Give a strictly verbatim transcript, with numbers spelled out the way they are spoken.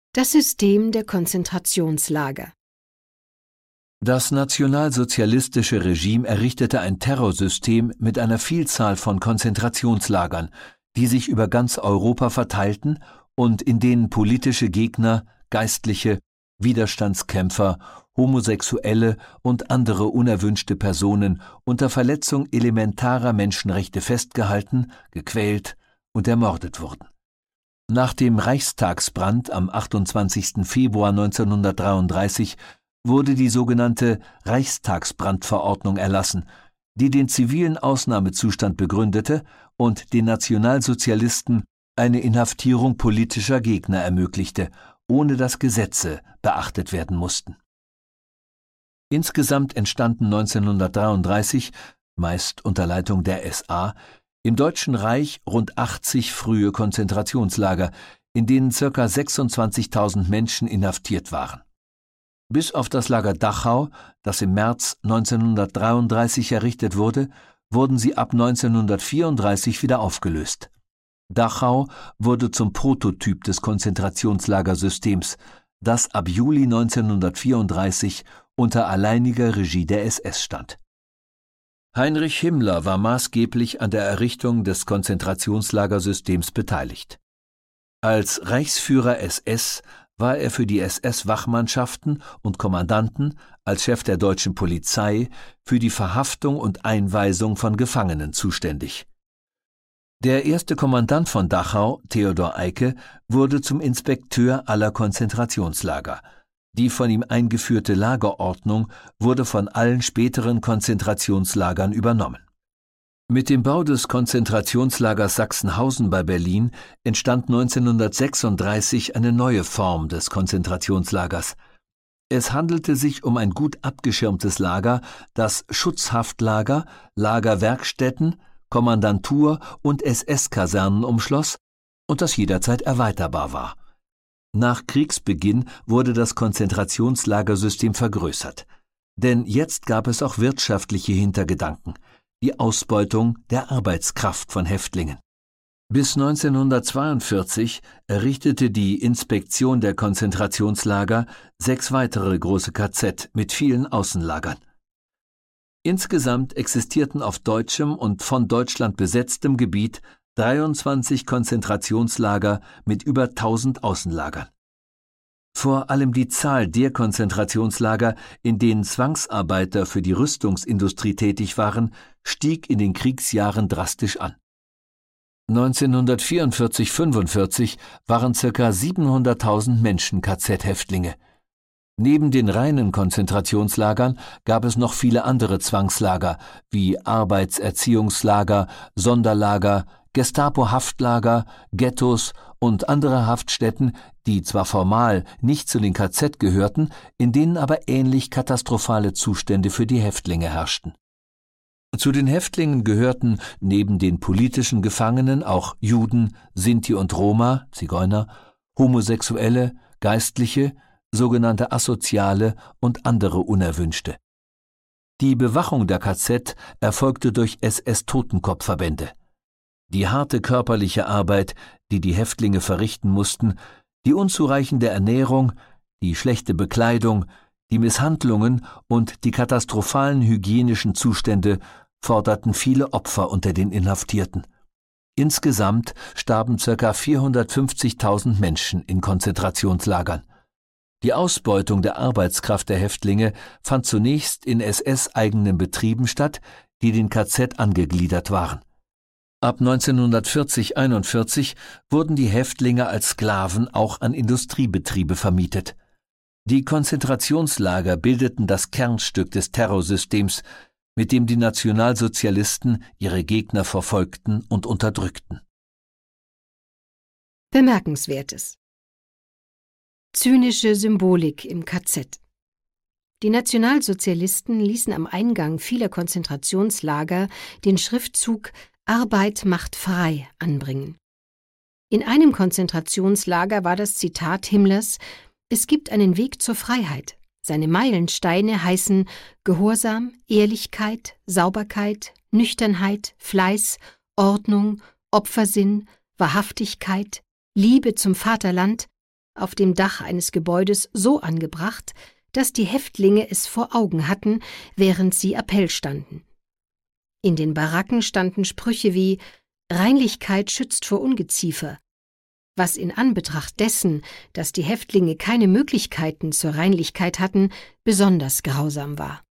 Das System der Konzentrationslager. Das nationalsozialistische Regime errichtete ein Terrorsystem mit einer Vielzahl von Konzentrationslagern, die sich über ganz Europa verteilten und in denen politische Gegner, Geistliche, Widerstandskämpfer, Homosexuelle und andere unerwünschte Personen unter Verletzung elementarer Menschenrechte festgehalten, gequält und ermordet wurden. Nach dem Reichstagsbrand am achtundzwanzigsten Februar neunzehnhundertdreiunddreißig wurde die sogenannte Reichstagsbrandverordnung erlassen, die den zivilen Ausnahmezustand begründete und den Nationalsozialisten eine Inhaftierung politischer Gegner ermöglichte, ohne dass Gesetze beachtet werden mussten. Insgesamt entstanden neunzehnhundertdreiunddreißig, meist unter Leitung der S A, im Deutschen Reich rund achtzig frühe Konzentrationslager, in denen ca. sechsundzwanzigtausend Menschen inhaftiert waren. Bis auf das Lager Dachau, das im März neunzehnhundertdreiunddreißig errichtet wurde, wurden sie ab neunzehnhundertvierunddreißig wieder aufgelöst. Dachau wurde zum Prototyp des Konzentrationslagersystems, das ab Juli neunzehnhundertvierunddreißig unter alleiniger Regie der S S stand. Heinrich Himmler war maßgeblich an der Errichtung des Konzentrationslagersystems beteiligt. Als Reichsführer S S war er für die S S-Wachmannschaften und Kommandanten, als Chef der deutschen Polizei, für die Verhaftung und Einweisung von Gefangenen zuständig. Der erste Kommandant von Dachau, Theodor Eicke, wurde zum Inspekteur aller Konzentrationslager. Die von ihm eingeführte Lagerordnung wurde von allen späteren Konzentrationslagern übernommen. Mit dem Bau des Konzentrationslagers Sachsenhausen bei Berlin entstand neunzehnhundertsechsunddreißig eine neue Form des Konzentrationslagers. Es handelte sich um ein gut abgeschirmtes Lager, das Schutzhaftlager, Lagerwerkstätten, Kommandantur und S S-Kasernen umschloss und das jederzeit erweiterbar war. Nach Kriegsbeginn wurde das Konzentrationslagersystem vergrößert. Denn jetzt gab es auch wirtschaftliche Hintergedanken, die Ausbeutung der Arbeitskraft von Häftlingen. Bis neunzehnhundertzweiundvierzig errichtete die Inspektion der Konzentrationslager sechs weitere große K Z mit vielen Außenlagern. Insgesamt existierten auf deutschem und von Deutschland besetztem Gebiet dreiundzwanzig Konzentrationslager mit über tausend Außenlagern. Vor allem die Zahl der Konzentrationslager, in denen Zwangsarbeiter für die Rüstungsindustrie tätig waren, stieg in den Kriegsjahren drastisch an. neunzehnhundertvierundvierzig fünfundvierzig waren ca. siebenhunderttausend Menschen K Z-Häftlinge. Neben den reinen Konzentrationslagern gab es noch viele andere Zwangslager wie Arbeitserziehungslager, Sonderlager, Gestapo-Haftlager, Ghettos und andere Haftstätten, die zwar formal nicht zu den K Z gehörten, in denen aber ähnlich katastrophale Zustände für die Häftlinge herrschten. Zu den Häftlingen gehörten neben den politischen Gefangenen auch Juden, Sinti und Roma, Zigeuner, Homosexuelle, Geistliche, sogenannte Asoziale und andere Unerwünschte. Die Bewachung der K Z erfolgte durch S S-Totenkopfverbände. Die harte körperliche Arbeit, die die Häftlinge verrichten mussten, die unzureichende Ernährung, die schlechte Bekleidung, die Misshandlungen und die katastrophalen hygienischen Zustände forderten viele Opfer unter den Inhaftierten. Insgesamt starben ca. vierhundertfünfzigtausend Menschen in Konzentrationslagern. Die Ausbeutung der Arbeitskraft der Häftlinge fand zunächst in S S-eigenen Betrieben statt, die den K Z angegliedert waren. Ab neunzehnhundertvierzig einundvierzig wurden die Häftlinge als Sklaven auch an Industriebetriebe vermietet. Die Konzentrationslager bildeten das Kernstück des Terrorsystems, mit dem die Nationalsozialisten ihre Gegner verfolgten und unterdrückten. Bemerkenswertes: Zynische Symbolik im K Z. Die Nationalsozialisten ließen am Eingang vieler Konzentrationslager den Schriftzug »Arbeit macht frei« anbringen. In einem Konzentrationslager war das Zitat Himmlers: »Es gibt einen Weg zur Freiheit. Seine Meilensteine heißen Gehorsam, Ehrlichkeit, Sauberkeit, Nüchternheit, Fleiß, Ordnung, Opfersinn, Wahrhaftigkeit, Liebe zum Vaterland auf dem Dach eines Gebäudes so angebracht, dass die Häftlinge es vor Augen hatten, während sie Appell standen. In den Baracken standen Sprüche wie »Reinlichkeit schützt vor Ungeziefer«, was in Anbetracht dessen, dass die Häftlinge keine Möglichkeiten zur Reinlichkeit hatten, besonders grausam war.